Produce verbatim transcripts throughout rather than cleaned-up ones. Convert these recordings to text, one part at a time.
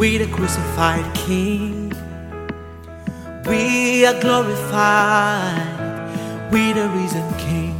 We the crucified King. We are glorified. We the risen King.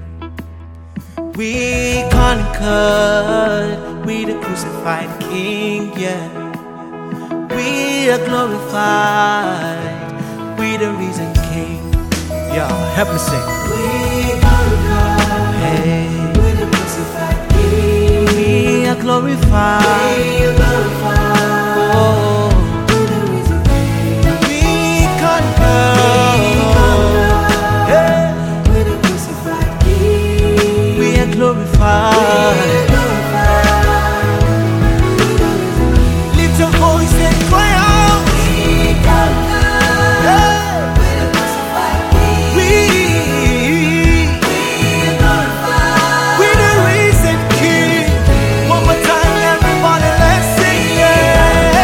We conquered. We the crucified King, yeah. We are glorified. We the risen King. Yeah, help me sing. We conquered. Hey, We the crucified King. we are glorified. We are glorified. Oh, We the risen King. we conquered. Hey, We the crucified King. we are glorified. Lift your voice and cry out. We, we the risen King. One more time, everybody, let's sing, yeah.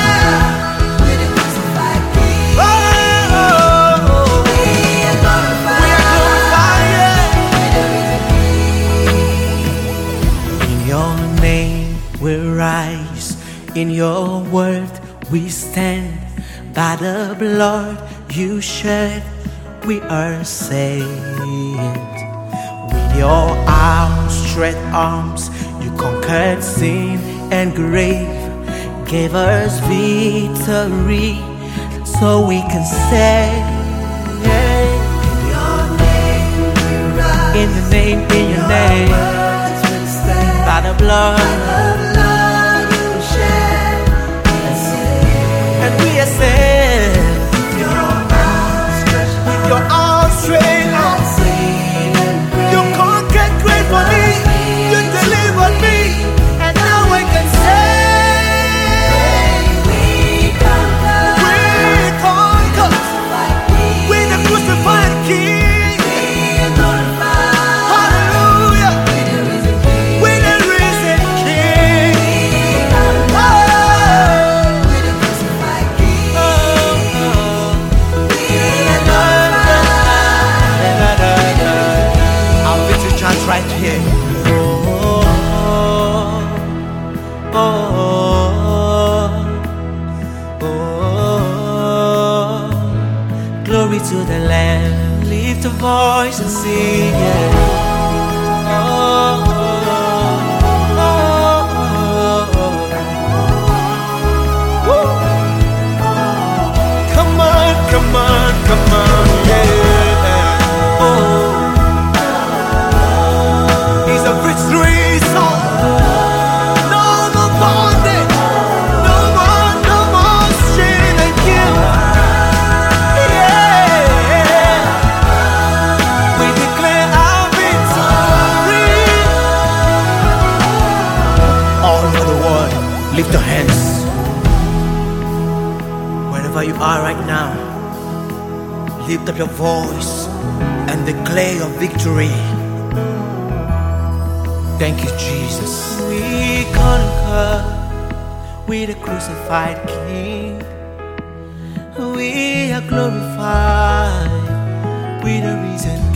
Oh, we are glorified, yeah. In your name we rise, in your word we stand. By the blood you shed, we are saved. With your outstretched arms, you conquered sin and grave, gave us victory, so we can say, in the name, in your name, by the blood, and we are saved. With your arms straight out, you conquered great for me, you delivered me, and now I can say, we conquered, we the crucified King. Hallelujah, we the risen King. Oh, our victory chants right here. Oh, oh, oh, oh. Glory to the Lamb. Lift a voice and sing, yeah. Oh, oh, oh, oh. Woo. Come on, come on, come on, yeah. Oh, it's a victory song. No more bondage, no more, no more shame and guilt. Yeah, we declare our victory. All over the world, lift your hands. Wherever you are right now, lift up your voice and declare your victory. Thank you, Jesus. We conquer, we the crucified King. We are glorified, we the risen